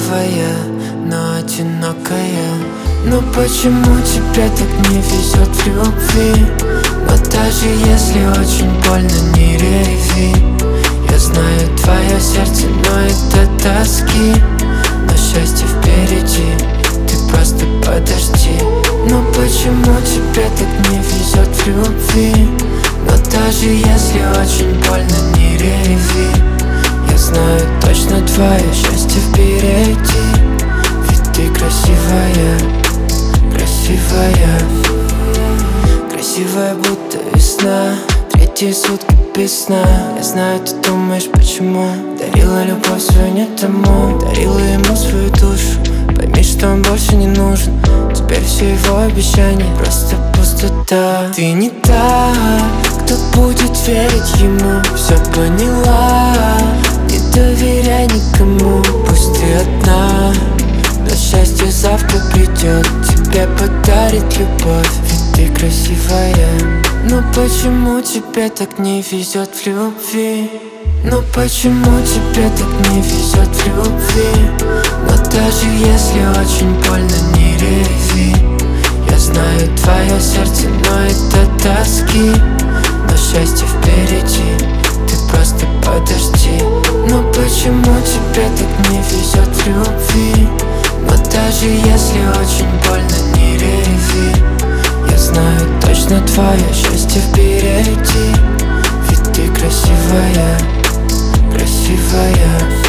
красивая, но одинокая. Но почему тебе так не везет в любви? Но даже если очень больно, не реви. Я знаю твое сердце ноет от тоски, но счастье впереди, ты просто подожди. Но почему тебе так не везет в любви? Но даже если очень больно, не реви. Я знаю точно твое счастье впереди, ведь ты красивая, красивая. Красивая, будто весна, третьи сутки без сна. Я знаю, ты думаешь, почему дарила любовь свою не тому, дарила ему свою душу. Пойми, что он больше не нужен. Теперь все его обещания просто пустота. Ты не та, кто будет верить ему. Все поняла, не доверяй никому. Пусть ты одна, но счастье завтра придет, тебе подарит любовь, ведь ты красивая. Но почему тебе так не везет в любви? Но почему тебе так не везет в любви? Но даже если очень больно, не реви. Я знаю, твое сердце ноет от тоски, но счастье впереди, ты просто подожди. Но почему тебе так не везет в любви? Но даже если очень больно, не реви. Я знаю точно твое счастье впереди, ведь ты красивая, красивая.